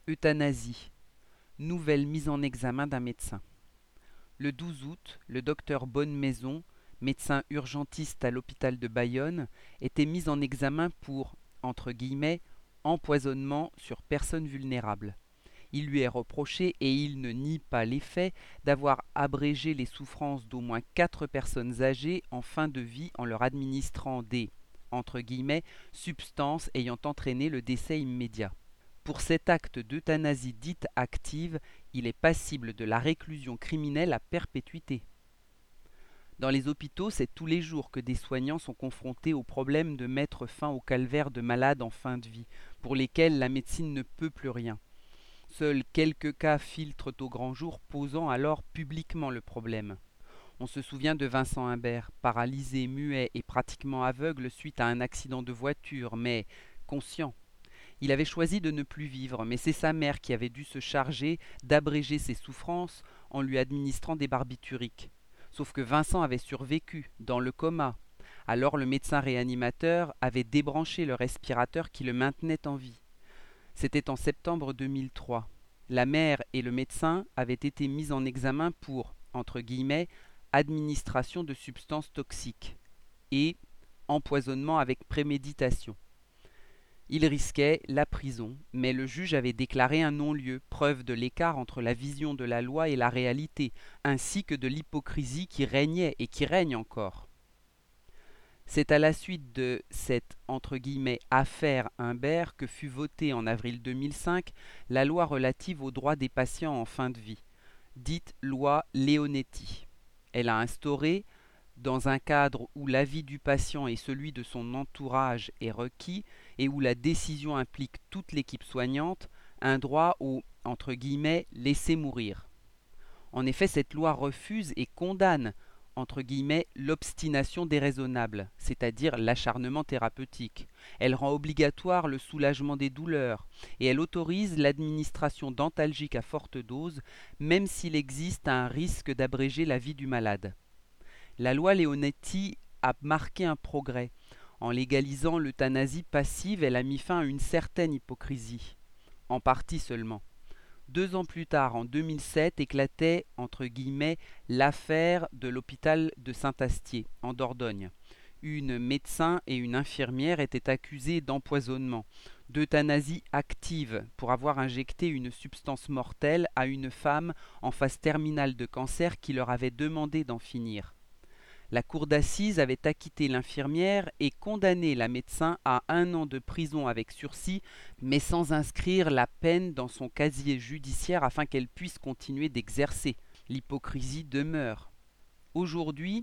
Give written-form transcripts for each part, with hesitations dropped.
Euthanasie. Nouvelle mise en examen d'un médecin. Le 12 août, le docteur Bonnemaison, médecin urgentiste à l'hôpital de Bayonne, était mis en examen pour « empoisonnement sur personne vulnérable ». Il lui est reproché, et il ne nie pas les faits, d'avoir abrégé les souffrances d'au moins 4 personnes âgées en fin de vie en leur administrant des « substances ayant entraîné le décès immédiat ». Pour cet acte d'euthanasie dite active, il est passible de la réclusion criminelle à perpétuité. Dans les hôpitaux, c'est tous les jours que des soignants sont confrontés au problème de mettre fin au calvaire de malades en fin de vie, pour lesquels la médecine ne peut plus rien. Seuls quelques cas filtrent au grand jour, posant alors publiquement le problème. On se souvient de Vincent Imbert, paralysé, muet et pratiquement aveugle suite à un accident de voiture, mais conscient. Il avait choisi de ne plus vivre, mais c'est sa mère qui avait dû se charger d'abréger ses souffrances en lui administrant des barbituriques. Sauf que Vincent avait survécu, dans le coma. Alors le médecin réanimateur avait débranché le respirateur qui le maintenait en vie. C'était en septembre 2003. La mère et le médecin avaient été mis en examen pour « administration de substances toxiques » et « empoisonnement avec préméditation ». Ils risquaient la prison, mais le juge avait déclaré un non-lieu, preuve de l'écart entre la vision de la loi et la réalité, ainsi que de l'hypocrisie qui régnait et qui règne encore. C'est à la suite de cette « affaire Imbert » que fut votée en avril 2005 la loi relative aux droits des patients en fin de vie, dite loi Leonetti. Elle a instauré, dans un cadre où l'avis du patient et celui de son entourage est requis et où la décision implique toute l'équipe soignante, un droit au « laisser mourir ». En effet, cette loi refuse et condamne « l'obstination déraisonnable », c'est-à-dire l'acharnement thérapeutique. Elle rend obligatoire le soulagement des douleurs et elle autorise l'administration d'antalgiques à forte dose, même s'il existe un risque d'abréger la vie du malade. La loi Leonetti a marqué un progrès. En légalisant l'euthanasie passive, elle a mis fin à une certaine hypocrisie. En partie seulement. 2 ans plus tard, en 2007, éclatait « l'affaire de l'hôpital de Saint-Astier, en Dordogne ». Une médecin et une infirmière étaient accusées d'empoisonnement, d'euthanasie active pour avoir injecté une substance mortelle à une femme en phase terminale de cancer qui leur avait demandé d'en finir. La cour d'assises avait acquitté l'infirmière et condamné la médecin à 1 an de prison avec sursis, mais sans inscrire la peine dans son casier judiciaire afin qu'elle puisse continuer d'exercer. L'hypocrisie demeure. Aujourd'hui,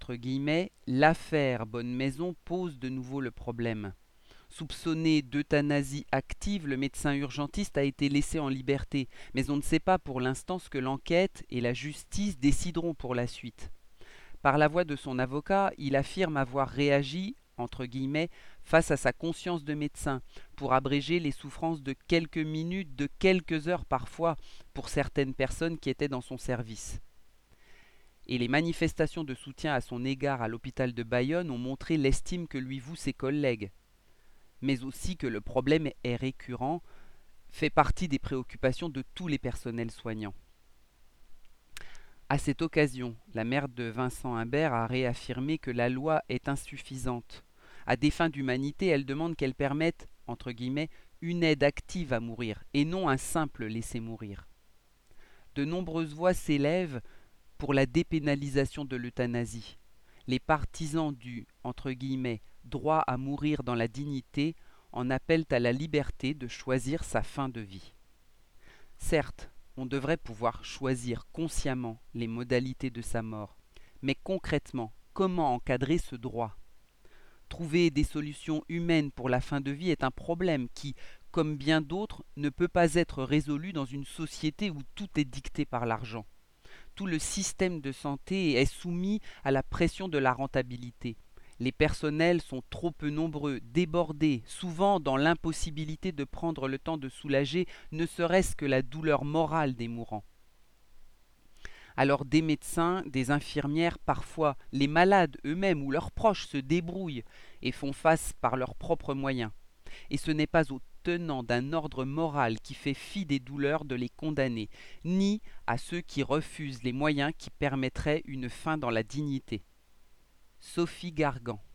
l'affaire Bonnemaison pose de nouveau le problème. Soupçonné d'euthanasie active, le médecin urgentiste a été laissé en liberté, mais on ne sait pas pour l'instant ce que l'enquête et la justice décideront pour la suite. Par la voix de son avocat, il affirme avoir réagi face à sa conscience de médecin, pour abréger les souffrances de quelques minutes, de quelques heures parfois, pour certaines personnes qui étaient dans son service. Et les manifestations de soutien à son égard à l'hôpital de Bayonne ont montré l'estime que lui vouent ses collègues, mais aussi que le problème est récurrent, fait partie des préoccupations de tous les personnels soignants. À cette occasion, la mère de Vincent Imbert a réaffirmé que la loi est insuffisante. À des fins d'humanité, elle demande qu'elle permette « une aide active à mourir et non un simple laisser mourir ». De nombreuses voix s'élèvent pour la dépénalisation de l'euthanasie. Les partisans du « droit à mourir dans la dignité » en appellent à la liberté de choisir sa fin de vie. Certes, on devrait pouvoir choisir consciemment les modalités de sa mort. Mais concrètement, comment encadrer ce droit ? Trouver des solutions humaines pour la fin de vie est un problème qui, comme bien d'autres, ne peut pas être résolu dans une société où tout est dicté par l'argent. Tout le système de santé est soumis à la pression de la rentabilité. Les personnels sont trop peu nombreux, débordés, souvent dans l'impossibilité de prendre le temps de soulager ne serait-ce que la douleur morale des mourants. Alors des médecins, des infirmières, parfois les malades eux-mêmes ou leurs proches se débrouillent et font face par leurs propres moyens. Et ce n'est pas aux tenants d'un ordre moral qui fait fi des douleurs de les condamner, ni à ceux qui refusent les moyens qui permettraient une fin dans la dignité. Sophie Gargan.